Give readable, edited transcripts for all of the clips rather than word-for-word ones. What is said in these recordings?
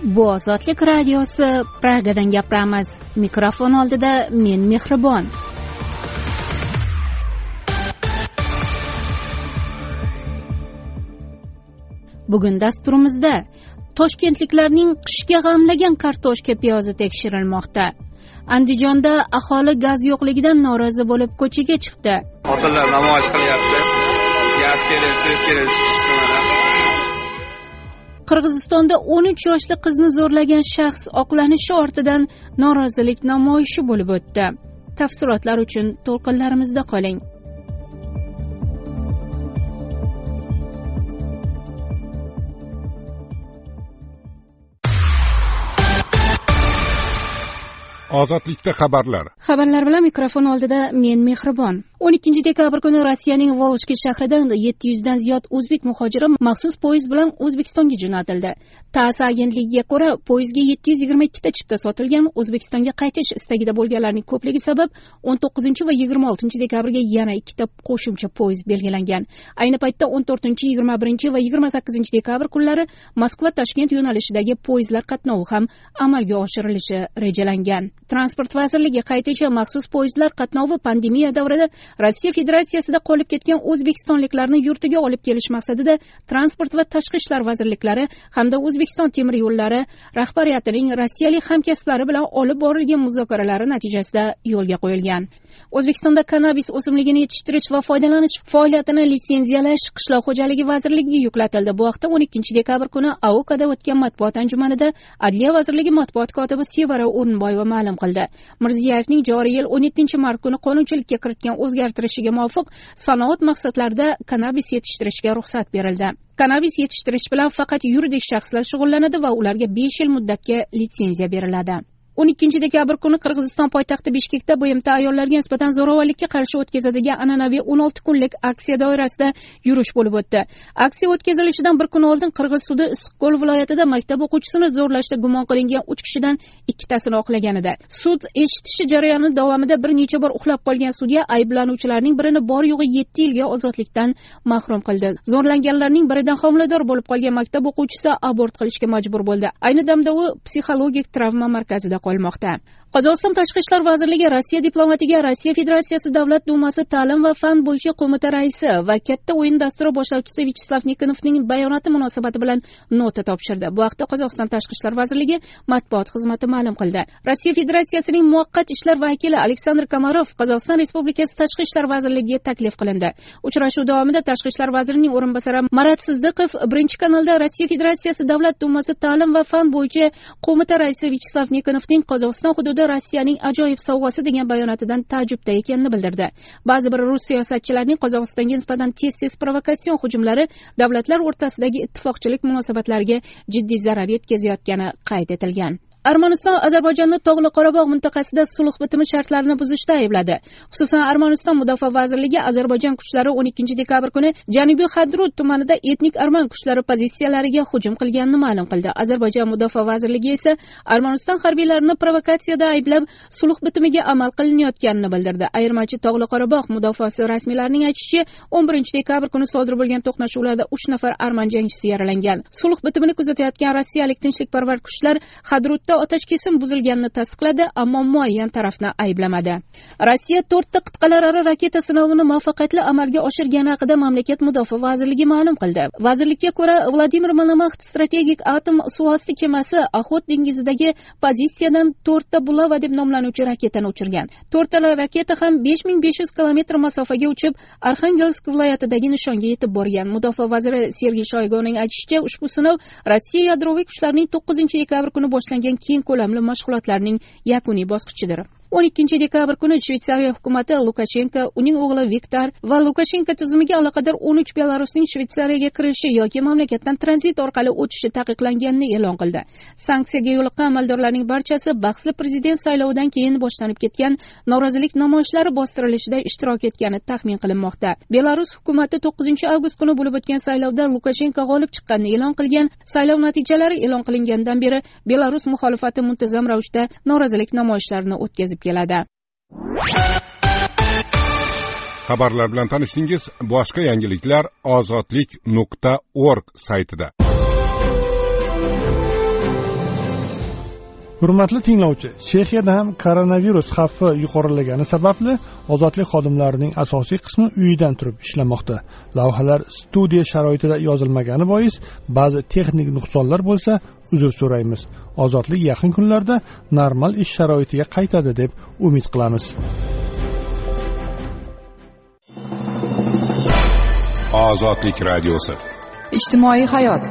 Bu Ozodlik radiosi, Pragadan gapiramiz. Mikrofon oldida men Mehribon. Bugun dasturimizda toshkentliklarning qishga g'amlagan kartoshka piyozi tekshirilmoqda. Andijonda aholi gaz yo'qligidan norozi bo'lib ko'chaga chiqdi. Xotinlar namoyish qilyapti. Gaz kerak, suv kerak. Qirg'izistonda 13 yoshli qizni zo'rlagan shaxs oqlanishi ortidan norozilik namoyishi bo'lib o'tdi. Tafsilotlar uchun to'lqinlarimizda qoling. Ozodlikda xabarlar bilan mikrofon oldida men Mehribon. 12 dekabr kuni Rossiyaning Volojki shahridan 700 dan ziyod o'zbek muhojiri maxsus poyezd bilan O'zbekistonga jo'natildi. TASS agentligiga ko'ra, poyezdga 722 ta chipta sotilgan. O'zbekistonga qaytish istagida bo'lganlarning ko'pligi sabab 19 va 26 dekabrga yana 2 ta qo'shimcha poyezd belgilangan. Ayni paytda 14, 21 va 28 dekabr kunlari Moskva-Toshkent yo'nalishidagi poyezdlar qatnovi ham amalga oshirilishi rejalangan. Transport vazirligi qaytish maxsus poyezdlar qatnovi pandemiya davrida Rossiya Federatsiyasida qolib ketgan o'zbekistonliklarni yurtiga olib kelish maqsadida Transport va tashqi ishlar vazirliklari hamda O'zbekiston temir yo'llari rahbariyatining rossiyalik hamkasblari bilan olib borilgan muzokaralari natijasida yo'lga qo'yilgan. O'zbekistonda kannabis o'simligini yetishtirish va foydalanish faoliyatini litsenziyalash Qishloq xo'jaligi vazirligiga yuklatildi. Bu haqda 12 dekabr kuni AOKda o'tgan matbuot anjumanida Adliya vazirligi matbuot kotibi Sevara O'rinboyeva ma'lum qildi. Mirziyoyevning joriy yil 17 mart kuni qonunchilikka kiritgan o'zgartirishiga muvofiq sanoat maqsadlarida kannabis yetishtirishga ruxsat berildi. Kannabis yetishtirish bilan faqat yuridik shaxslar shug'ullanadi va ularga 5 yil muddatga litsenziya beriladi. 12 dekabr kuni Qirg'iziston poytaxti Bishkekda BMT ayollarga nisbatan zo'ravonlikka qarshi o'tkazadigan an'anaviy 16 kunlik aksiya doirasida yurish bo'lib o'tdi. Aksiya o'tkazilishidan bir kun oldin Qirg'iz sudi Issiqko'l viloyatida maktab o'quvchisini zo'rlashda gumon qilingan 3 kishidan 2 tasini oqlagan edi. Sud eshitishi jarayoni davomida bir necha bor uxlab qolgan sudya ayblanuvchilarning birini bor yo'g'i 7 yilga ozodlikdan mahrum qildi. Zo'rlanganlarning biridan homilador bo'lib qolgan maktab o'quvchisi abort qilishga majbur bo'ldi. Ayni damda u psixologik travma markazida qolmoqda. Qozog'iston Tashqi ishlar vazirligi Rossiya diplomatiga Rossiya Federatsiyasi Davlat dumasi ta'lim va fan bo'yicha qo'mita raisi va katta o'yin dasturi boshlovchisi Vyacheslav Nikonovning bayonoti munosabati bilan nota topshirdi. Bu haqda Qozog'iston Tashqi ishlar vazirligi matbuot xizmati ma'lum qildi. Rossiya Federatsiyasining muvaqqat ishlar vakili Aleksandr Komarov Qozog'iston Respublikasi Tashqi ishlar vazirligiga taklif qilindi. Uchrashuv davomida Tashqi ishlar vazirining o'rinbosari Marat Sizdiqov Birinchi kanalda Rossiya Federatsiyasi Davlat dumasi ta'lim va fan bo'yicha qo'mita raisi Vyacheslav Nikonovning Qozog'iston hududi Rossiyaning ajoyib sovg'asi degan bayonotidan ta'jubda ekanini bildirdi. Ba'zi bir rus siyosatchilarining Qozog'istonga nisbatan tez provokatsion hujumlari davlatlar o'rtasidagi ittifoqchilik munosabatlariga jiddiy zarar yetkazayotgani qayd etilgan. Armaniston Ozarbayjonni Tog'li Qorabog' mintaqasida sulh bitimi shartlarini buzishda aybladi. Xususan, Armaniston Mudofaa vazirligi Ozarbayjon kuchlari 12 dekabr kuni Janubiy Hadrut tumanida etnik arman kuchlari pozitsiyalariga hujum qilganini ma'lum qildi. Ozarbayjon Mudofaa vazirligi esa Armaniston harbiylarini provokatsiyada ayblab, sulh bitimiga amal qilinayotganini bildirdi. Ayirmachi Tog'li Qorabog' mudofaasi rasmiylarining aytishicha, 11 dekabr kuni sodir bo'lgan to'qnashuvlarda 3 nafar arman jangchisi yaralangan. Sulh bitimini kuzatayotgan rossiyalik tinchlikparvar kuchlar Hadrutda otash kesim buzilganini tasdiqladi, ammo muayyan tarafni ayblamadi. Rossiya 4 ta qit'alararo raketa sinovini muvaffaqiyatli amalga oshirgani haqida mamlakat mudofaa vazirligi ma'lum qildi. Vazirlikka ko'ra, Vladimir Monomaxt strategik atom suvosti kemasi Oxot dengizidagi pozitsiyadan 4 ta Bulava deb nomlanuvchi raketani uchirgan. 4 ta raketa ham 5500 kilometr masofaga uchib, Arxangelsk viloyatidagi nishonga yetib borgan. Mudofaa vaziri Sergey Shoyguning aytishicha, ushbu sinov Rossiya yadroviy kuchlarining 9 dekabr kuni boshlangan keng ko'lamli mashg'ulotlarning yakuniy bosqichidir. 12 dekabr kuni Shveysariya hukumati Lukashenko, uning o'g'li Viktor va Lukashenko tizimiga aloqador 13 Belarusning Shveysariyaga kirishi yoki mamlakatdan tranzit orqali o'tishi taqiqlanganini e'lon qildi. Sanksiyaga yo'liqqan amaldorlarning barchasi bahsli prezident saylovidan keyin boshlanib ketgan norozilik namoyishlari bostirilishida ishtirok etgani taxmin qilinmoqda. Belarus hukumati 9 avgust kuni bo'lib o'tgan saylovda Lukashenko g'olib chiqqanini e'lon qilgan. Saylov natijalari e'lon qilingandan beri Belarus muxolifati muntazam ravishda norozilik namoyishlarini o'tkazib keladi. Xabarlar bilan tanishdingiz. Boshqa yangiliklar ozodlik.org saytida. Hurmatli tinglovchi, Chexiyada ham koronavirus xavfi yuqorilagani sababli ozodlik xodimlarining asosiy qismi uyidan turib ishlamoqda. Lavhalar studiya sharoitida yozilmagani bois ba'zi texnik nuqsonlar bo'lsa, uzr so'raymiz. Ozodlik yaqin kunlarda normal ish sharoitiga qaytadi deb umid qilamiz. Ozodlik radiosi. Ijtimoiy hayot.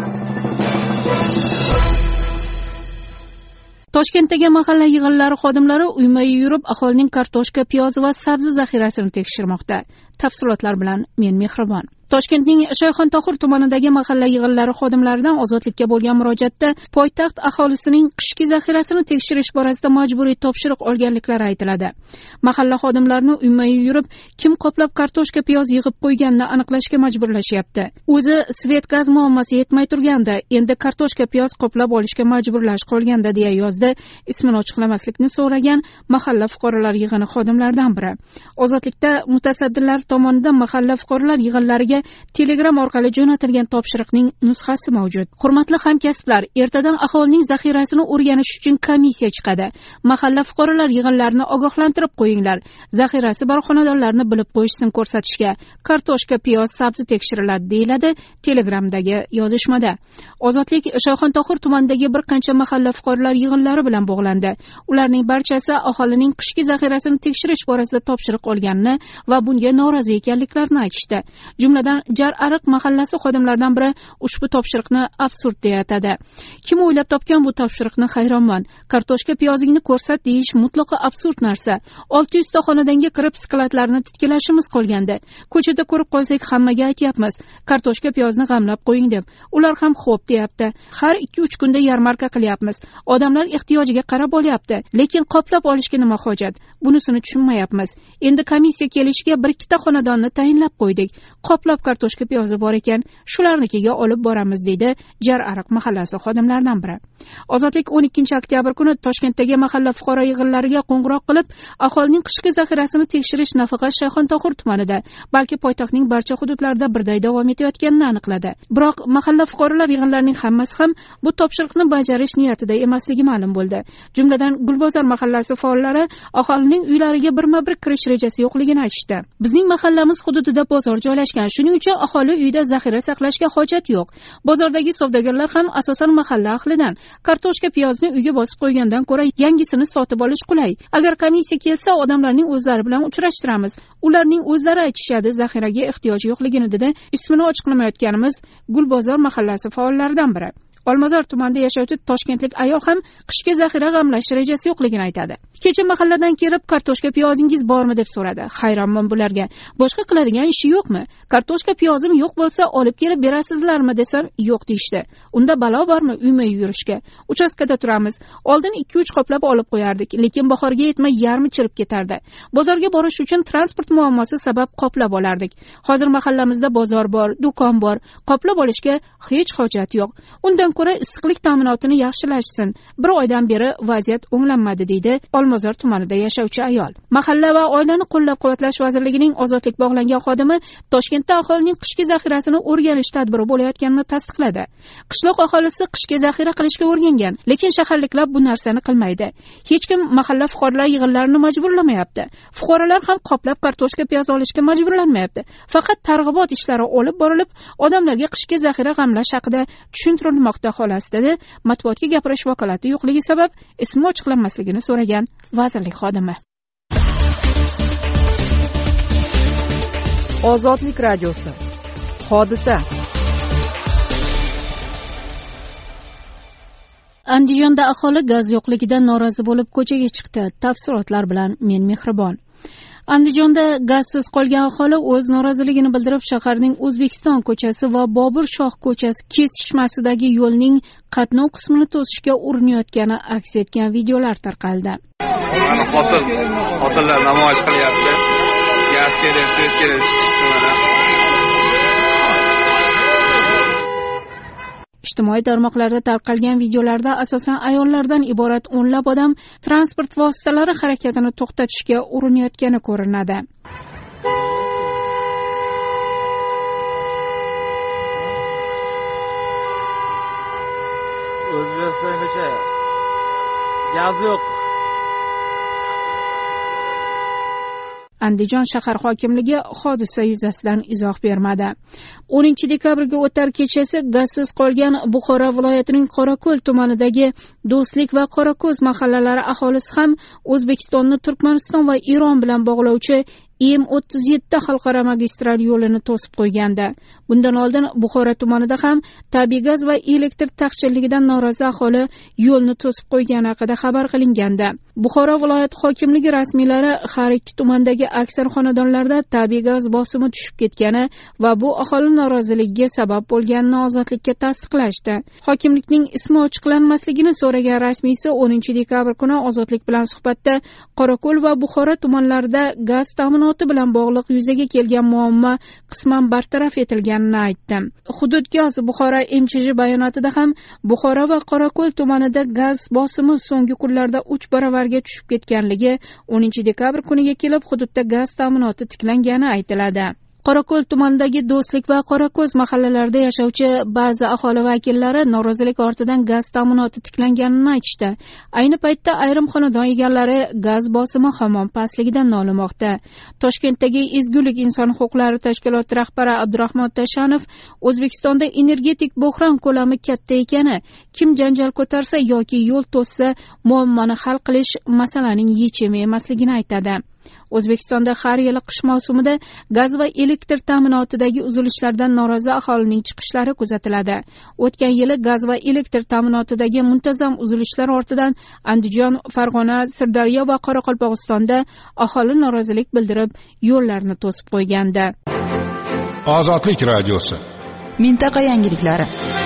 Toshkentdagi mahalla yig'inlari xodimlari uyma-uy yurib, aholining kartoshka, piyoz va sabzi zaxirasini tekshirmoqda. Tafsilotlar bilan men Mehribon. Toshkentning Shayxontohur tumanidagi mahalla yig'inlari xodimlaridan ozodlikka bo'lgan murojaatda poytaxt aholisining qishki zaxirasini tekshirish borasida majburiy topshiriq olganliklari aytiladi. Mahalla xodimlarini uyma-uy yurib, kim qoplab kartoshka, piyoz yig'ib qo'yganini aniqlashga majburlashyapti. O'zi svet gaz muammosi yetmay turganda, endi kartoshka, piyoz qoplab olishga majburlash qolganda deya yozdi ismini ochiqlamaslikni so'ragan mahalla fuqarolar yig'ini xodimlaridan biri. Ozodlikda mutasaddilar tomonidan mahalla fuqarolar yig'inlariga Telegram orqali jo'natilgan topshiriqning nusxasi mavjud. Hurmatli hamkasblar, ertadan aholining zaxirasini o'rganish uchun komissiya chiqadi. Mahalla fuqarolar yig'inlarini ogohlantirib qo'yinglar. Zaxirasi bor xonadonlarni bilib qo'yishsin ko'rsatishga. Kartoshka, piyoz, sabzi tekshiriladi, deyiladi Telegramdagi yozishmada. Ozodlik Shayxontohur tumanidagi bir qancha mahalla fuqarolar yig'inlari bilan bog'landi. Ularning barchasi aholining qishki zaxirasini tekshirish borasida topshiriq olganini va bunga norozi ekanliklarini aytishdi. Jumladan Jar Ariq mahallasi xodimlaridan biri ushbu topshiriqni absurd deya atadi. Kim o'ylab topgan bu topshiriqni hayronman. Kartoshka, piyozingni ko'rsat deyish mutlaqo absurd narsa. 600 ta xonadonga kirib skladlarni titkilashimiz qolgandi. Ko'chada ko'rib qolsak hammaga aytyapmiz, kartoshka, piyozni g'amlab qo'ying deb. Ular ham xo'p deyapti. Har 2-3 kunda yarmarka qilyapmiz. Odamlar ehtiyojiga qarab olyapti, lekin qoplab olishga nima hojat? Bunisini tushunmayapmiz. Endi komissiya kelishiga 1-2 ta xonadonni tayinlab qo'ydik. Qoplab kartoshka, piyozi bor ekan, shularnikiga olib boramiz, deydi Jar Ariq mahallasi xodimlaridan biri. Ozodlik 12 oktyabr kuni Toshkentdagi mahalla fuqaro yig'inlariga qo'ng'iroq qilib, aholining qishki zaxirasini tekshirish nafaqat Shayxontohur tumanida, balki poytaxtning barcha hududlarida birday davom etayotganini aniqladi. Biroq mahalla fuqarolar yig'inlarining hammasi ham bu topshiriqni bajarish niyatida emasligi ma'lum bo'ldi. Jumladan Gulbozor mahallasi faollari aholining uylariga birma-bir kirish rejasi yo'qligini aytishdi. Bizning mahallamiz hududida bozor joylashgan, shuning uchun aholi uyida zaxira saqlashga hojat yo'q. Bozordagi savdogarlar ham asosan mahalla ahlidan. Kartoshka, piyozni uyga bosib qo'ygandan ko'ra yangisini sotib olish qulay. Agar komissiya kelsa, odamlarning o'zlari bilan uchrashtiramiz. Ularning o'zlari aytishadi zaxiraga ehtiyoj yo'qligini, dedi ismini ochiqlamayotganimiz Gulbozor mahallasi faollaridan biri. Olmazor tumanida yashovchi toshkentlik ayol ham qishki zaxira g'amlash rejasi yo'qligini aytadi. Kecha mahalladan kelib, kartoshka, piyozingiz bormi deb so'radi. Hayronman bularga. Boshqa qiladigan ishi yo'qmi? Kartoshka, piyozim yo'q bo'lsa, olib kelib berasizlarmi desam, yo'q deyishdi. Unda balo bormi uyma-uy yurishga? Uchastkada turamiz. Oldin 2-3 qoplab olib qo'yardik, lekin bahorga yetmay yarmi chirib ketardi. Bozorga borish uchun transport muammosi sabab qoplab olardik. Hozir mahallamizda bozor bor, do'kon bor. Qoplab olishga hech hojat yo'q. Undan ko'ra issiqlik ta'minotini yaxshilashsin. Bir oydan beri vaziyat o'nglanmadi, deydi Olmazor tumanida yashovchi ayol. Mahalla va oilani qo'llab-quvvatlash vazirligining ozodlik bog'langan xodimi Toshkentda aholining qishki zaxirasini o'rganish tadbiri bo'layotganini tasdiqladi. Qishloq aholisi qishki zaxira qilishga o'rgangan, lekin shaharliklar bu narsani qilmaydi. Hech kim mahalla fuqarolar yig'inlarini majburlamayapti. Fuqarolar ham qoplab kartoshka, piyoz olishga majburlanmayapti. Faqat targ'ibot ishlari olib borilib, odamlarga qishki zaxira g'amlash haqida tushuntirilmoqda, xolos, dedi matbuotga gapirish vakolati yo'qligi sabab ismi ochiqlanmasligini so'ragan vazirlik xodimi. Ozodlik radiosi. Hodisa. Andijonda aholi gaz yo'qligidan norozi bo'lib ko'chaga chiqdi. Tafsilotlar bilan men Mehribon. Andijonda gazsiz qolgan aholi o'z noroziligini bildirib, shaharning O'zbekiston ko'chasi va Bobur Shoh ko'chasi kesishmasidagi yo'lning qatnov qismini to'sishga urinayotgani aks etgan videolar tarqaldi. Xotinlar namoyish qilyapti. Gaz kerak, svet kerak. Ijtimoiy tarmoqlarda tarqalgan videolarda asosan ayollardan iborat o'nlab odam transport vositalari harakatini to'xtatishga urinayotgani ko'rinadi. O'zbekiston ko'chasi gaz yo'q. Andijon shahar hokimligi hodisa yuzasidan izoh bermadi. 10 dekabrga o'tar kechasi gazsiz qolgan Buxoro viloyatining Qorako'l tumanidagi Do'stlik va Qorako'z mahallalari aholisi ham O'zbekistonni Turkmaniston va Eron bilan bog'lovchi M37 xalqaro magistral yo'lini to'sib qo'ygandi. Bundan oldin Buxoro tumanida ham tabiiy gaz va elektr taqchilligidan norozi aholi yo'lni to'sib qo'ygani haqida xabar qilingandi. Buxoro viloyat hokimligi rasmiylari har ikki tumandagi aksar xonadonlarda tabiiy gaz bosimi tushib ketgani va bu aholi noroziligiga sabab bo'lganini ozodlikka tasdiqlashdi. Hokimlikning ismi ochiqlanmasligini so'ragan rasmiysi 10 dekabr kuni ozodlik bilan suhbatda Qorako'l va Buxoro tumanlarida gaz ta'minoti bilan bog'liq yuzaga kelgan muammo qisman bartaraf etilganini aytdi. Hududgaz Buxoro MChJ bayonotida ham Buxoro va Qorako'l tumanida gaz bosimi so'nggi kunlarda 3 baravarga tushib ketganligi, 10 dekabr kuniga kelib hududda gaz ta'minoti tiklangani aytiladi. Qorako'l tumanidagi Do'stlik va Qorako'z mahallalarida yashovchi ba'zi aholi vakillari norozilik ortidan gaz ta'minoti tiklanganini aytishdi. Ayni paytda ayrim xonadon egalari gaz bosimi hamon pastligidan nolimoqda. Toshkentdagi Ezgulik inson huquqlari tashkiloti rahbari Abdurahmon Tashanov O'zbekistonda energetik bo'hron ko'lami katta ekani, kim janjal ko'tarsa yoki yo'l to'ssa muammoni hal qilish masalaning yechimi emasligini aytadi. O'zbekistonda har yili qish mavsumida gaz va elektr ta'minotidagi uzilishlardan norozi aholining chiqishlari kuzatiladi. O'tgan yili gaz va elektr ta'minotidagi muntazam uzilishlar ortidan Andijon, Farg'ona, Sirdaryo va Qoraqalpog'istonda aholi norozilik bildirib, yo'llarni to'sib qo'ygandi. Ozodlik radiosi. Mintaqa yangiliklari.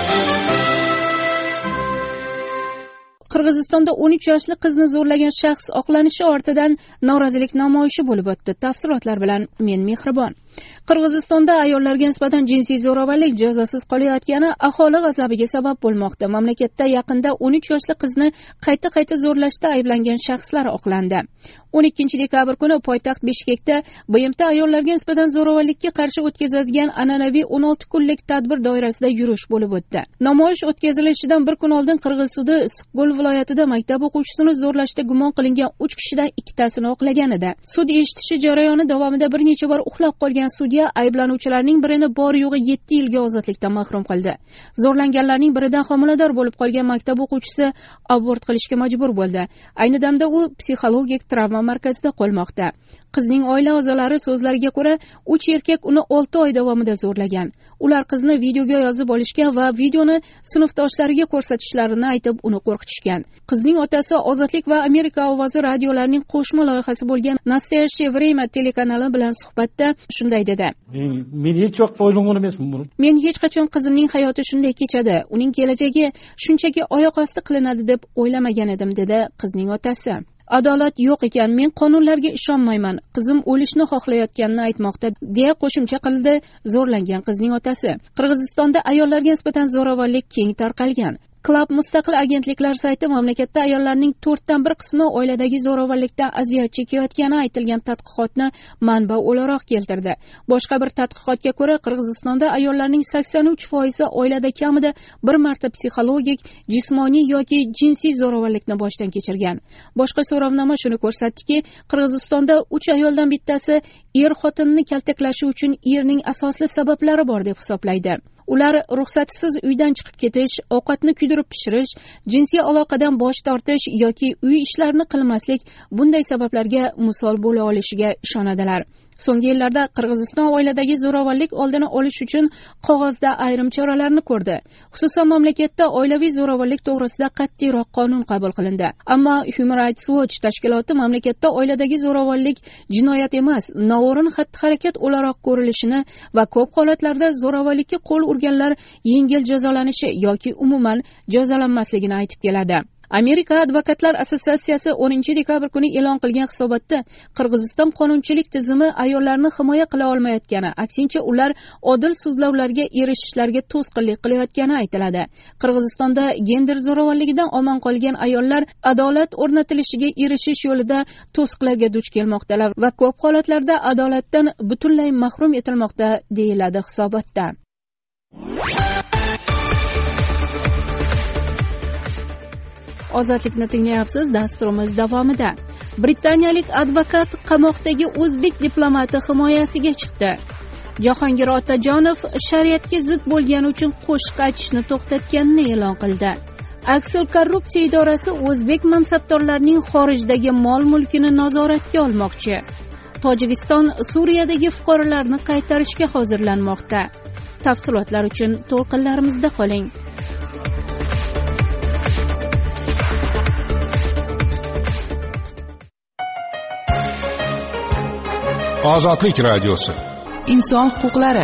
Qirg'izistonda 13 yoshli qizni zo'rlagan shaxs oqlanishi ortidan norozilik namoyishi bo'lib o'tdi. Tafsilotlar bilan men Mehribon. Qirg'izistonda ayollarga nisbatan jinsiy zo'ravonlik jazosiz qolayotgani aholi g'azabiga sabab bo'lmoqda. Mamlakatda yaqinda 13 yoshli qizni qayta zo'rlashda ayblangan shaxslar oqlandi. 12 dekabr kuni poytaxt Bishkekda BMT ayollarga nisbatan zo'ravonlikka qarshi o'tkazadigan an'anaviy 16 kunlik tadbir doirasida yurish bo'lib o'tdi. Namoyish o'tkazilishidan bir kun oldin Qirg'iz sudi Issiqko'l viloyatida maktab o'quvchisini zo'rlashda gumon qilingan 3 kishidan ikkitasini oqlagan edi. Sud eshitishi jarayoni davomida bir necha bor uxlab qolgan sudya ayblanuvchilarning birini bor yo'g'i 7 yilga ozodlikdan mahrum qildi. Zo'rlanganlarning biridan homilador bo'lib qolgan maktab o'quvchisi abort qilishga majbur bo'ldi. Ayni damda u psixologik travma markazida qolmoqda. Qizning oila a'zolari so'zlariga ko'ra, 3 erkak uni 6 oy davomida zo'rlagan. Ular qizni videoga yozib olishgan va videoni sinfdoshlariga ko'rsatishlarini aytib, uni qo'rqitishgan. Qizning otasi Ozodlik va Amerika ovozi radiolarining qo'shma loyihasi bo'lgan Nastoyaщее время telekanali bilan suhbatda shunday dedi. Men hech vaqt o'ylagan emasman buni. Men hech qachon qizimning hayoti shunday kechadi, uning kelajagi shunchaki oyoq osti qilinadi deb o'ylamagan edim, dedi qizning otasi. Adolat yo'q ekan, men qonunlarga ishonmayman. Qizim o'lishni xohlayotganini aytmoqda, deya qo'shimcha qildi zo'rlangan qizning otasi. Qirg'izistonda ayollarga nisbatan zo'ravonlik keng tarqalgan. Club mustaqil agentliklar sayti mamlakatda ayollarning 4dan 1 qismi oiladagi zo'ravonlikdan aziyat chekayotgani aytilgan tadqiqotni manba o'laroq keltirdi. Boshqa bir tadqiqotga ko'ra, Qirg'izistonda ayollarning 83% oilada kamida bir marta psixologik, jismoniy yoki jinsiy zo'ravonlikni boshdan kechirgan. Boshqa so'rovnoma shuni ko'rsatdiki, Qirg'izistonda 3 ayoldan bittasi er xotinini kaltaklashi uchun erning asosli sabablari bor deb hisoblaydi. Ular ruxsatsiz uydan chiqib ketish, ovqatni kuydirib pishirish, jinsiy aloqadan bosh tortish yoki uy ishlarini qilmaslik bunday sabablarga misol bo'la olishiga ishonadilar. So'nggi yillarda Qirg'iziston oiladagi zo'ravonlik oldini olish uchun qog'ozda ayrim choralarni ko'rdi. Xususan mamlakatda oilaviy zo'ravonlik to'g'risida qat'iyroq qonun qabul qilindi. Ammo Human Rights Watch tashkiloti mamlakatda oiladagi zo'ravonlik jinoyat emas, noo'rin xatti-harakat o'laroq ko'rilishini va ko'p holatlarda zo'ravonlikka qo'l urganlar yengil jazolanishi yoki umuman jazolanmasligini aytib keladi. Amerika advokatlar assotsiatsiyasi 10 dekabr kuni e'lon qilgan hisobotda Qirg'iziston qonunchilik tizimi ayollarni himoya qila olmayotgani, aksincha ular odil sudlovlarga erishishlarga to'sqinlik qilayotgani aytiladi. Qirg'izistonda gender zo'ravonligidan omon qolgan ayollar adolat o'rnatilishiga erishish yo'lida to'siqlarga duch kelmoqdalar va ko'p holatlarda adolatdan butunlay mahrum etilmoqda, deyiladi hisobotda. Ozodlikni tinglayapsiz. Dasturimiz davomida britaniyalik advokat qamoqdagi o'zbek diplomati himoyasiga chiqdi. Jahongir Otajonov shariatga zid bo'lgani uchun qo'shiq aytishni to'xtatganini e'lon qildi. Aksil korrupsiya idorasi o'zbek mansabdorlarining xorijdagi mol-mulkini nazoratga olmoqchi. Tojikiston Suriyadagi fuqarolarni qaytarishga hozirlanmoqda. Tafsilotlar uchun to'lqinlarimizda qoling. Ozodlik radiosi. Inson huquqlari.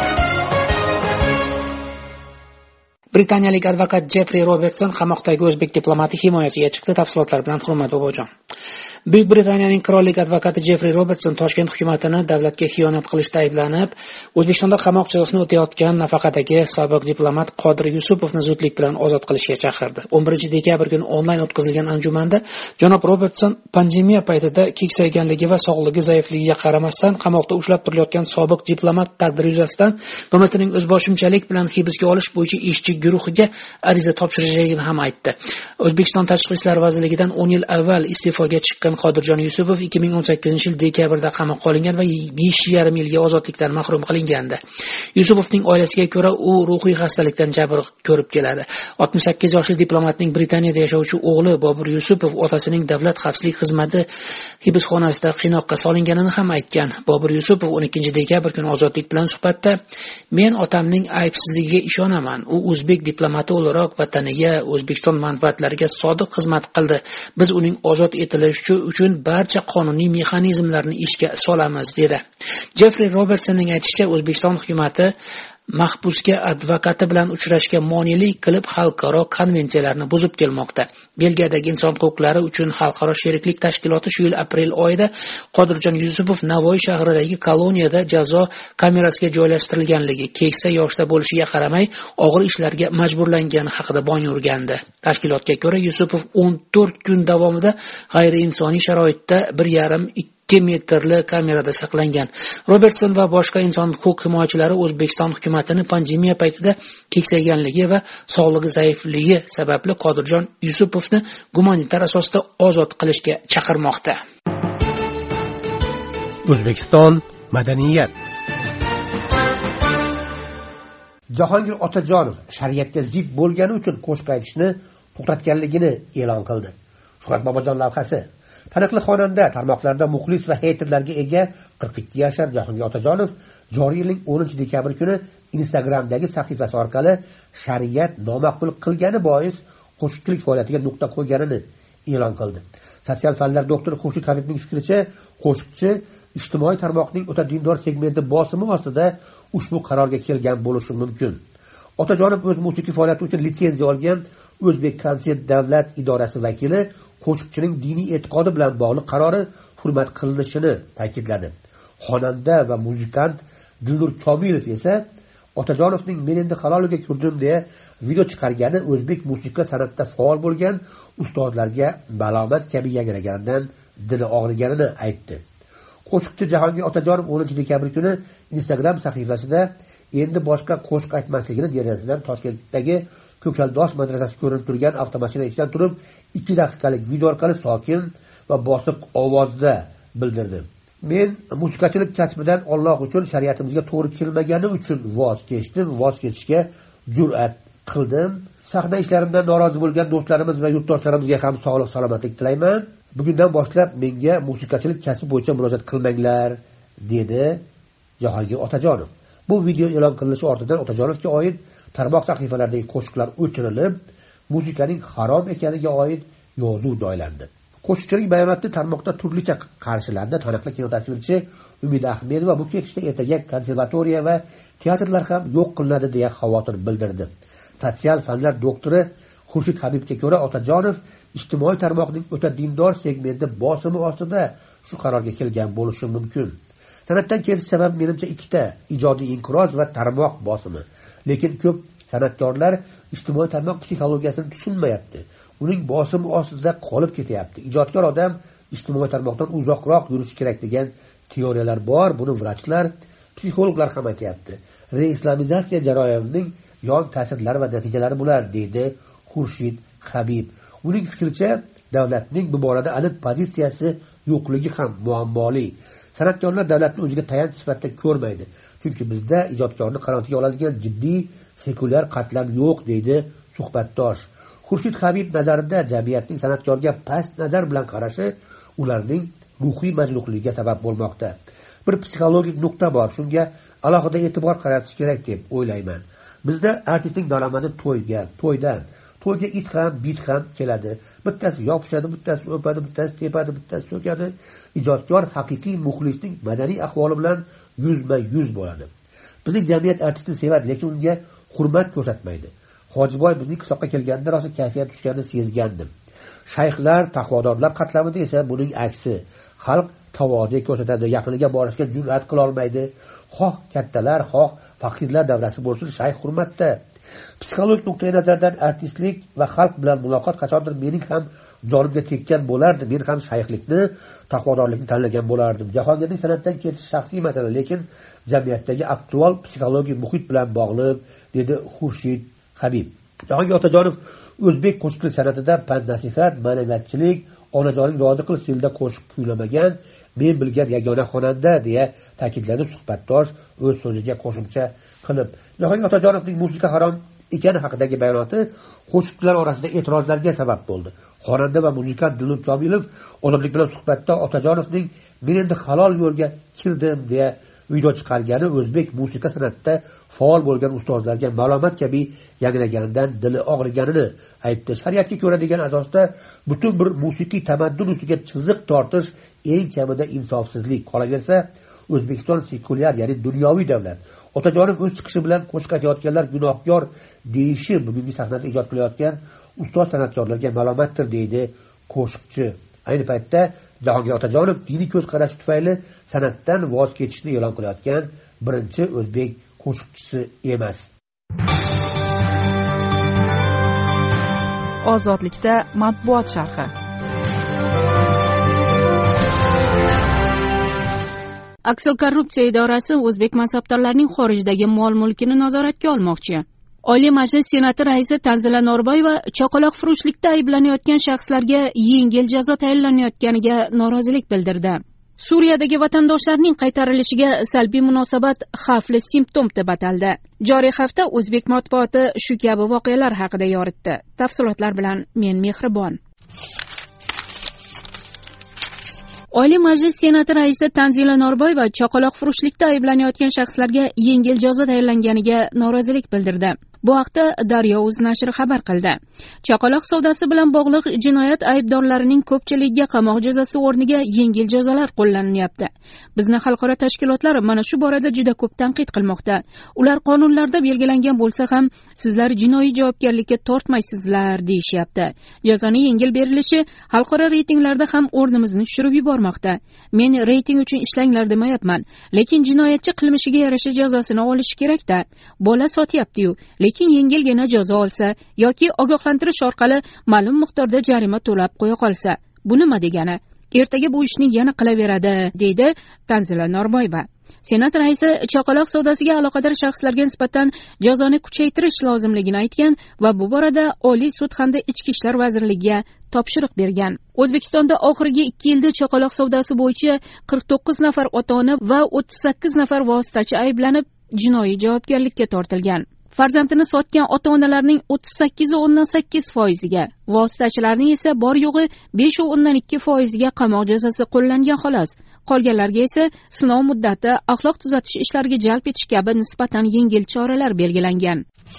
Britaniyalik advokat Jeffrey Robertson qamoqdagi o'zbek diplomati himoyasiga chiqdi. Tafsilotlar bilan Hurmat Bobojon. Buyuk Britaniyaning qirollik advokati Jeffrey Robertson Toshkent hukumatini davlatga xiyonat qilishda ayblanib, O'zbekistonda qamoqchilikni o'tayotgan nafaqadagi sobiq diplomat Qodir Yusupovni zudlik bilan ozod qilishga chaqirdi. 11 dekabr kuni onlayn o'tkazilgan anjumanda janob Robertson pandemiya paytida keksayganligi va sog'ligi zaifligiga qaramasdan qamoqda ushlab turilayotgan sobiq diplomat taqdiri yuzasidan BMTning o'zboshimchalik bilan hibsga olish bo'yicha ishchi guruhiga ariza topshirishligini ham aytdi. O'zbekiston Tashqi ishlar vazirligidan 10 yil avval iste'foga chiqqan Qodirjon Yusupov 2018-yil dekabrda qamoqqa olingan va 5,5 yilga ozodlikdan mahrum qilingandi. Yusupovning oilasiga ko'ra, u ruhiy xastalikdan jabr ko'rib keladi. 68 yoshli diplomatning Britaniyada yashovchi o'g'li Bobur Yusupov otasining davlat xavfsizlik xizmati hibsxonasida qiynoqqa solinganini ham aytgan. Bobur Yusupov 12 dekabr kuni Ozodlik bilan suhbatda: "Men otamning aybsizligiga ishonaman. U o'zbek diplomati o'laroq vataniga, O'zbekiston manfaatlariga sodiq xizmat qildi. Biz uning ozod etilishi uchun barcha qonuniy mexanizmlarni ishga solamiz", dedi. Jeffrey Robertsonning aytishicha, O'zbekiston hukumatı mahbusga advokati bilan uchrashga monelik qilib xalqaro konvensiyalarni buzib kelmoqda. Belgiyadagi inson huquqlari uchun xalqaro sheriklik tashkiloti shu yil aprel oyida Qodirjon Yusupov Navoiy shahridagi koloniyada jazo kamerasiga joylashtirilganligi, keksa yoshda bo'lishiga qaramay og'ir ishlarga majburlangani haqida bong urgandi. Tashkilotga ko'ra, Yusupov 14 kun davomida g'ayriinsoniy sharoitda 1,5-2 metrli kamerada saqlangan. Robertson va boshqa inson huquq himoyachilari O'zbekiston hukumatini pandemiya paytida keksayganligi va sog'ligi zaifligi sababli Qodirjon Yusupovni gumanitar asosda ozod qilishga chaqirmoqda. O'zbekiston madaniyat. Jahongir Otajonov shariatga zid bo'lgani uchun qo'shiq aytishni to'xtatganligini e'lon qildi. Shuhrat Bobojon lavhasi. Taniqli xonanda tarmoqlarda muxlis va heyterlarga ega 42 yashar Jahongir Otajonov joriy yilning 10 dekabr kuni Instagramdagi sahifasi orqali shariat nomaqbul qilgani bois qo'shiqchilik faoliyatiga nuqta qo'yganini e'lon qildi. Sotsial fanlar doktori Xurshid Habibning fikricha, qo'shiqchi ijtimoiy tarmoqning o'ta dindor segmenti bosimi ostida ushbu qarorga kelgan bo'lishi mumkin. Otajonov o'z musiqiy faoliyati uchun litsenziya olgan O'zbek konsert davlat idorasi vakili qo'shiqchining diniy e'tiqodi bilan bog'liq qarori hurmat qilinishini ta'kidladi. Xonanda va muzikant Dilnur Komilov esa Otajonovning "Men endi haloliga kirdim" deya video chiqargani o'zbek musiqa san'atida faol bo'lgan ustozlarga balomat kabi yangraganidan dili og'riganini aytdi. Qo'shiqchi Jahongir Otajonov 10 dekabr kuni Instagram sahifasida endi boshqa qo'shiq aytmasligini derazasidan Toshkentdagi Ko'kaldosh madrasasi ko'rinib turgan avtomashina ichidan turib 2 daqiqalik video orqali sokin va bosiq ovozda bildirdi. "Men musiqachilik kasbidan Alloh uchun shariatimizga to'g'ri kelmagani uchun voz kechishga jur'at qildim. Sahna ishlarimdan norozi bo'lgan do'stlarimiz va yurtdoshlarimizga ham sog'lik salomatlik tilayman. Bugundan boshlab menga musiqachilik kasbi bo'yicha murojaat qilmanglar", dedi Jahongir Otajonov. Bu video e'lon qilinishi ortidan Otajonovga oid tarmoq sahifalaridagi qo'shiqlar o'chirilib, musiqaning harom ekaniga oid yozuv joylandi. Qo'shiqchining bayonoti tarmoqda turlicha qarshilandi. Taniqli kinotasvirchi Umida Ahmedova bu ketishda ertaga konservatoriya va teatrlar ham yo'q qilinadi deya xavotir bildirdi. Sotsial fanlar doktori Xurshid Habibga ko'ra, Otajonov ijtimoiy tarmoqning o'ta dindor segmenti bosimi ostida shu qarorga kelgan bo'lishi mumkin. San'atdan kelish sabab menimcha ikkita: ijodiy inqiroz va tarmoq bosimi. Lekin ko'p san'atkorlar ijtimoiy tarmoq psixologiyasini tushunmayapti. Uning bosimi ostida qolib ketyapti. Ijodkor odam ijtimoiy tarmoqdan uzoqroq yurishi kerak degan teoriyalar bor. Buni vrachlar, psixologlar ham aytayapti. Reislamizatsiya jarayonining yon ta'sirlari va natijalari bular, deydi Xurshid Habib. uning fikricha davlatning bu borada aniq pozitsiyasi yo'qligi ham muammoli. San'atkorlar davlatni o'ziga tayanch sifatida ko'rmaydi, chunki bizda ijodkorni qanotiga oladigan jiddiy sekulyar qatlam yo'q, deydi suhbatdosh. Xurshid Habib nazarida jamiyatning san'atkorga past nazar bilan qarashi ularning ruhiy majruhligiga sabab bo'lmoqda. Bir psixologik nuqta bor, shunga alohida e'tibor qaratish kerak deb o'ylayman. Bizda artistning daromadi to'yga it ham, bit ham keladi. Bittasi yopishadi, bittasi o'padi, bittasi tepadi, bittasi so'kadi. Ijodkor haqiqiy muxlisning madaniy ahvoli bilan yuzma-yuz bo'ladi. Bizning jamiyat artistni sevadi, lekin unga hurmat ko'rsatmaydi. Hojiboy bizning qishloqqa kelganda rosa kayfiyat tushganini sezgandim. Shayxlar, taqvodorlar qatlamida esa buning aksi. Xalq tavoze ko'rsatadi, yaqiniga borishga jur'at qila olmaydi. Xoh kattalar, xoh faqirlar davrasi bo'lsin, shayx hurmatda. Psixologik nuqtai nazardan artistlik va xalq bilan muloqot qachondir mening ham jonimga tekkan bo'lardi. Men ham shayxlikni, taqvodorlikni tanlagan bo'lardim. Jahongirning san'atdan ketish shaxsiy masala, lekin jamiyatdagi aktual psixologik muhit bilan bog'liq, dedi Xurshid Habib. Jahongir Otajonov o'zbek qo'shiqchilik san'atida pand-nasihat, ma'naviyatchilik, onajoning rozi qilish stilida qo'shiq kuylamagan men bilgan yagona xonanda, deya ta'kidladi suhbatdosh o'z so'ziga qo'shimcha qilib. Jahongir Otajonovning musiqa harom ekani haqidagi bayonoti qo'shiqchilar orasida e'tirozlarga sabab bo'ldi. Xonanda va muzikant Dilnur Komilov Ozodlik bilan suhbatda Otajonovning men endi halol yo'lga kirdim deya video chiqargani o'zbek musiqa san'atida faol bo'lgan ustozlarga malomat kabi yangraganidan dili og'riganini aytdi. Shariatga ko'ra degan asosda butun bir musiqiy tamaddun ustiga chiziq tortish eng kamida insofsizlik. Qolaversa, O'zbekiston sekulyar, ya'ni dunyoviy davlat. Otajonov o'z chiqishi bilan qo'shiq aytayotganlar gunohkor deyishi bugungi sahnada ijod qilayotgan ustoz san'atkorlarga malomatdir, deydi qo'shiqchi. Ayni paytda Jahongir Otajonov diniy ko'z qarashi tufayli san'atdan voz kechishni e'lon qilayotgan birinchi o'zbek qo'shiqchisi emas. Ozodlikda matbuot sharhi. Aksel korrupsiya idorasi o'zbek mansabdorlarining xorijdagi mol-mulkini nazoratga olmoqchi. Oliy Majlis Senati raisi Tanzila Norboyeva chaqaloqfurushlikda ayblanayotgan shaxslarga yengil jazo tayinlanayotganiga norozilik bildirdi. Suriyadagi vatandoshlarning qaytarilishiga salbiy munosabat xavfli simptom deb ataldi. Joriy hafta o'zbek matbuoti shu kabi voqealar haqida yoritdi. Tafsilotlar bilan men Mehribon. Oliy Majlis Senati raisi Tanzila Norboyeva chaqaloqfurushlikda ayblanayotgan shaxslarga yengil jazo tayinlanganiga norozilik bildirdi. Bu haqda Daryo.uz nashri xabar qildi. Chaqaloq savdosi bilan bog'liq jinoyat aybdorlarining ko'pchiligiga qamoq jazosi o'rniga yengil jazolar qo'llanilyapti. Bizni xalqaro tashkilotlar mana shu borada juda ko'p tanqid qilmoqda. Ular qonunlarda belgilangan bo'lsa ham sizlar jinoiy javobgarlikka tortmaysizlar deyishyapti. Jazoning yengil berilishi xalqaro reytinglarda ham o'rnimizni tushirib yubormoqda. Men reyting uchun ishlanglar demayapman, lekin jinoyatchi qilmishiga yarasha jazosini olishi kerak-da. Bola sotyapti-yu, lekin yengilgina jazo olsa yoki ogohlantirish orqali ma'lum miqdorda jarima to'lab qo'ya qolsa, bu nima degani? Ertaga bu ishni yana qilaveradi, deydi Tanzila Norboyeva. Senat raisi chaqaloq savdosiga aloqador shaxslarga nisbatan jazoni kuchaytirish lozimligini aytgan va bu borada Oliy sud hamda Ichki ishlar vazirligiga topshiriq bergan. O'zbekistonda oxirgi 2 yilda chaqaloq savdosi bo'yicha 49 nafar ota-ona va 38 nafar vositachi ayblanib jinoiy javobgarlikka tortilgan. Farzandini sotgan ota-onalarning 38.8%ga, vositachilarning esa bor yo'g'i 5.2%ga qamoq jazosi qo'llangan xolos. Qolganlarga esa sinov muddati, axloq tuzatish ishlariga jalb etish kabi nisbatan yengil choralar belgilangan.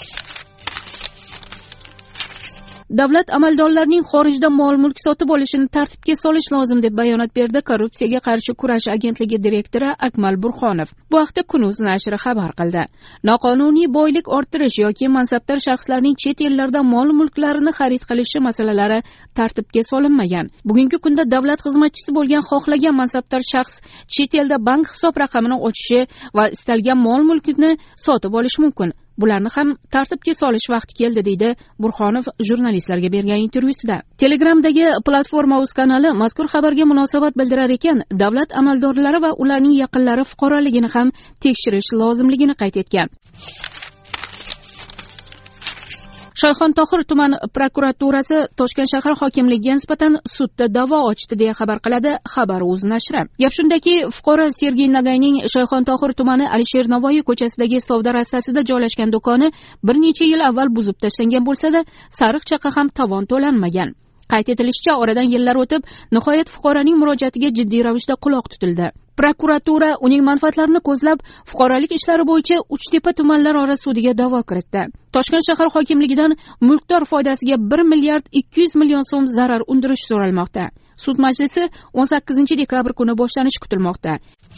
Davlat amaldorlarining xorijda mol-mulk sotib olishini tartibga solish lozim deb bayonot berdi Korrupsiyaga qarshi kurash agentligi direktori Akmal Burxonov. Bu haqda Kun.uz nashri xabar qildi. Noqonuniy boylik orttirish yoki mansabdor shaxslarning chet ellarda mol-mulklarini xarid qilishi masalalari tartibga solinmagan. Bugungi kunda davlat xizmatchisi bo'lgan xohlagan mansabdor shaxs chet elda bank hisob raqamini ochishi va istalgan mol-mulkni sotib olishi mumkin. Bularni ham tartibga solish vaqti keldi, deydi Burxonov jurnalistlarga bergan intervyusida. Telegramdagi Platforma.uz kanali mazkur xabarga munosabat bildirar ekan, davlat amaldorlari va ularning yaqinlari fuqaroligini ham tekshirish lozimligini qayd etgan. Shayxontohur tuman prokuraturasi Toshkent shahar hokimligiga nisbatan sudda da'vo ochdi deya xabar qiladi Xabar.uz nashri. Gap shundaki, fuqaro Sergey Nagayning Shayxontohur tumani Alisher Navoiy ko'chasidagi savdo rassasida joylashgan do'koni bir necha yil avval buzib tashlangan bo'lsa-da, sariq chaqa ham tovon to'lanmagan. Qayd etilishicha, oradan yillar o'tib, nihoyat fuqaroning murojaatiga jiddiy ravishda quloq tutildi. Prokuratura uning manfaatlarini ko'zlab, fuqarolik ishlari bo'yicha Uchtepa tumanlararo sudiga da'vo kiritdi. Toshkent shahar hokimligidan mulkdor foydasiga 1 milliard 200 million so'm zarar undirish so'ralmoqda. Sud majlisi 18 dekabr kuni boshlanishi kutilmoqda.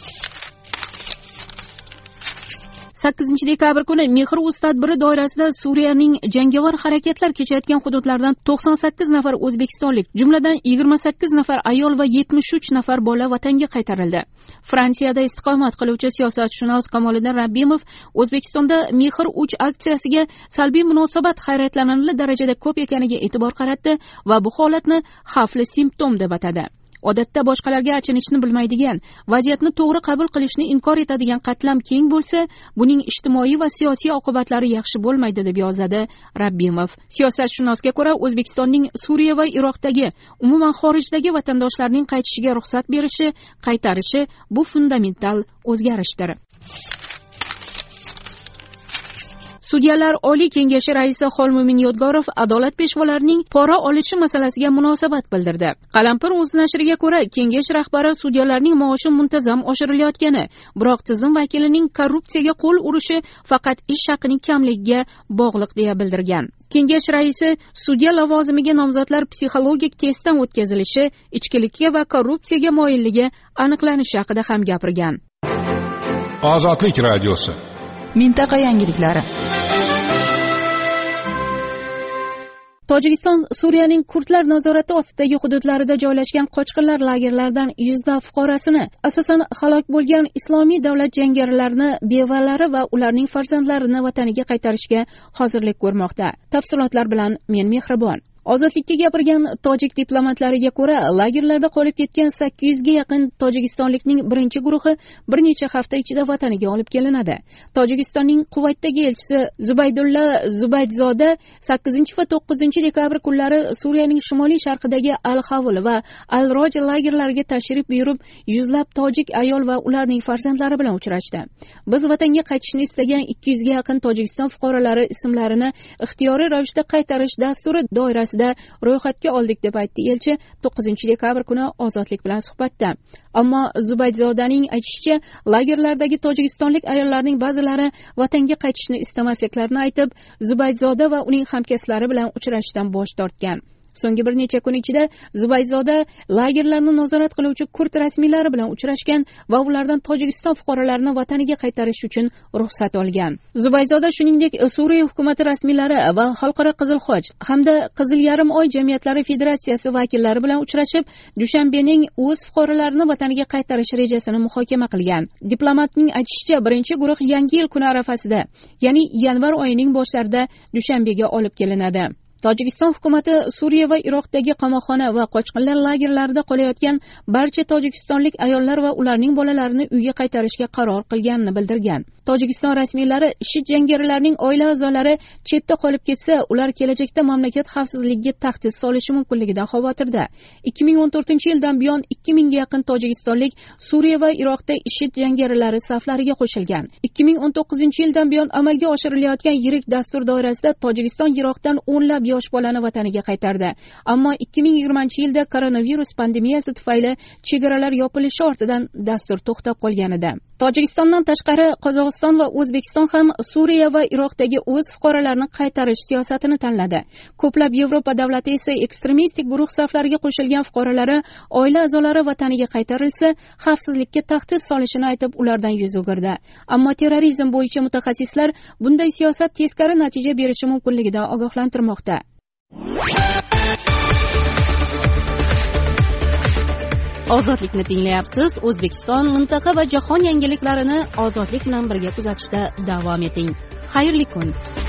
8 dekabr kuni Mehr.uz tadbiri doirasida Suriyaning jangovar harakatlar kechayotgan hududlaridan 98 nafar o'zbekistonlik, jumladan 28 nafar ayol va 73 nafar bola vatanga qaytarildi. Fransiyada istiqomat qiluvchi siyosatshunos Kamoliddin Rabbimov O'zbekistonda Mehr.uz aksiyasiga salbiy munosabat hayratlanarli darajada ko'p ekaniga e'tibor qaratdi va bu holatni xavfli simptom deb atadi. Odatda boshqalarga achinishni bilmaydigan, vaziyatni to'g'ri qabul qilishni inkor etadigan qatlam keng bo'lsa, buning ijtimoiy va siyosiy oqibatlari yaxshi bo'lmaydi deb yozadi Rabbimov. Siyosatshunosga ko'ra, O'zbekistonning Suriya va Iroqdagi, umuman xorijdagi vatandoshlarning qaytishiga ruxsat berishi, qaytarishi bu fundamental o'zgarishdir. Sudyalar Oliy Kengashi raisi Xolmumin Yodgorov adolat peshvolarining pora olishi masalasiga munosabat bildirdi. Qalampir.uz nashriga ko'ra, kengash rahbari sudyalarning maoshi muntazam oshirilayotgani, biroq tizim vakilining korrupsiyaga qo'l urishi faqat ish haqining kamligiga bog'liq deya bildirgan. Kengash raisi sudya lavozimiga nomzodlar psixologik testdan o'tkazilishi, ichkilikka va korrupsiyaga moyilligi aniqlanishi haqida ham gapirgan. Ozodlik radiosi. Mintaqa yangiliklari. Tojikiston Suriyaning kurdlar nazorati ostidagi hududlarida joylashgan qochqinlar lagerlaridan 100 fuqarosini, asosan halok bo'lgan Islomiy davlat jangarilarini, bevalari va ularning farzandlarini vataniga qaytarishga hozirlik ko'rmoqda. Tafsilotlar bilan men Mehribon. Ozodlikka gapirgan tojik diplomatlariga ko'ra, lagerlarda qolib ketgan 800 ga yaqin tojikistonlikning birinchi guruhi bir necha hafta ichida vataniga olib kelinadi. Tojikistonning Quvaytdagi elchisi Zubaydulla Zubaydzoda 8 va 9 dekabr kunlari Suriyaning shimoliy sharqidagi Al-Havl va Al-Roj lagerlariga tashrif buyurib, yuzlab tojik ayol va ularning farzandlari bilan uchrashdi. Biz vatanga qaytishni istagan 200 ga yaqin Tojikiston fuqarolari ismlarini ixtiyoriy ravishda qaytarish dasturi doirasida ro'yxatga oldik deb aytdi elchi 9 dekabr kuni Ozodlik bilan suhbatda. Ammo Zubaydzodaning aytishicha, lagerlardagi tojikistonlik ayollarning ba'zilari vatanga qaytishni istamasliklarini aytib, Zubaydzoda va uning hamkasblari bilan uchrashishdan bosh tortgan. So'nggi bir necha kun ichida Zubayzoda lagerlarni nazorat qiluvchi kurd rasmiylari bilan uchrashgan va ulardan Tojikiston fuqarolarini vataniga qaytarish uchun ruxsat olgan. Zubayzoda shuningdek Suriya hukumati rasmiylari va Xalqaro Qizil Xoch hamda Qizil yarim oy jamiyatlari federatsiyasi vakillari bilan uchrashib, Dushanbening o'z fuqarolarini vataniga qaytarish rejasini muhokama qilgan. Diplomatning aytishicha, birinchi guruh Yangi yil kuni arafasida, ya'ni yanvar oyining boshlarida Dushanbega olib kelinadi. Tojikiston hukumati Suriya va Iroqdagi qamoqxona va qochqinlar lagerlarida qolayotgan barcha tojikistonlik ayollar va ularning bolalarini uyga qaytarishga qaror qilganini bildirgan. Tojikiston rasmiylari IShID jangarilarining oila a'zolari chetda qolib ketsa, ular kelajakda mamlakat xavfsizligiga tahdid solishi mumkinligidan xavotirda. 2014-yildan buyon 2000 ga yaqin tojikistonlik Suriya va Iroqda IShID jangarilari saflariga qo'shilgan. 2019-yildan buyon amalga oshirilayotgan yirik dastur doirasida Tojikiston Iroqdan o'nlab yosh bolani vataniga qaytardi. Ammo 2020-yilda koronavirus pandemiyasi tufayli chegaralar yopilishi ortidan dastur to'xtab qolgan edi. Tojikistondan tashqari Qozog'iston va O'zbekiston ham Suriya va Iroqdagi o'z fuqarolarini qaytarish siyosatini tanladi. Ko'plab Yevropa davlati esa ekstremistik guruh saflariga qo'shilgan fuqarolari oila a'zolari vataniga qaytarilsa, xavfsizlikka tahdid solishini aytib, ulardan yuz o'girdi. Ammo terrorizm bo'yicha mutaxassislar bunday siyosat teskari natija berishi mumkinligidan ogohlantirmoqda. Ozodlikni tinglayapsiz. O'zbekiston, mintaqa va jahon yangiliklarini ozodlik bilan birga kuzatishda davom eting. Xayrli kun.